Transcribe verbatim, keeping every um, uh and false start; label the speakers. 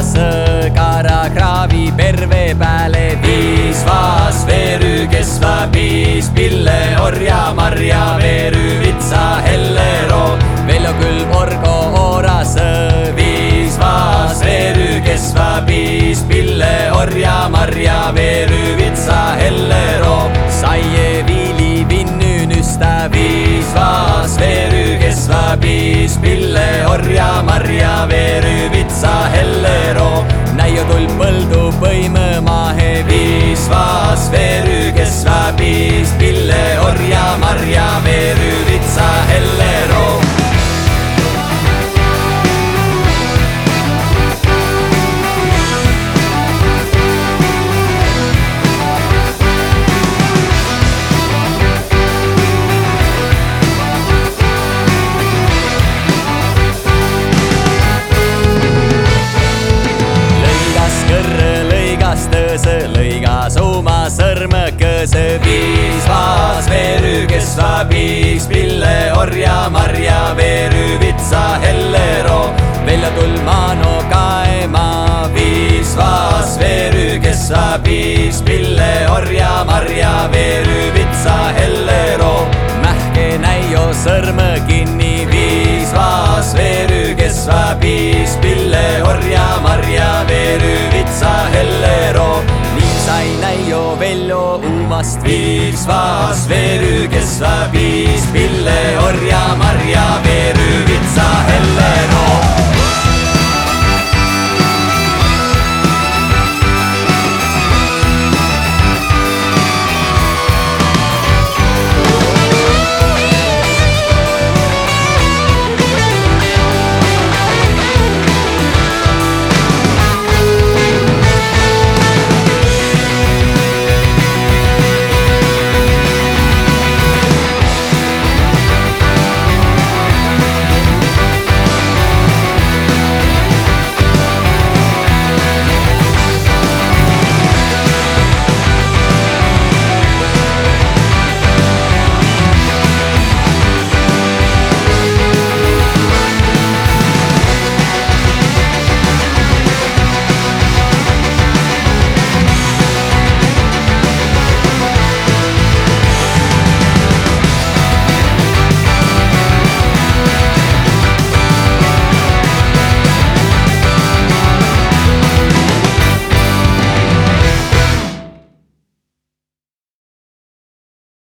Speaker 1: sõgara kraavi perve pääle viis vaas veery kesva piis pille orja marja veery vitsa hellero veljo küll orgo oras viis vaas veery kesva piis pille orja marja veery vitsa hellero saie viili vinnynystä viis vaas veery kesva piis pille orja marja veery vitsa hellero näio tull põldu põime mahe viis vaas veery kesva piis pille orja marja veery vitsa hellero lõigas oma sõrmekese viis vaas veery kesva piis pille orja marja veery vitsa hellero veljo tull mano kaema viis vaas veery kesva piis pille orja marja veery vitsa hellero mähke näio sõrme kinni viis vaas veery kesva piis pille orja marja veery vitsa hellero sai näio veljo umast viis vaas veery kesva piis pille orja marja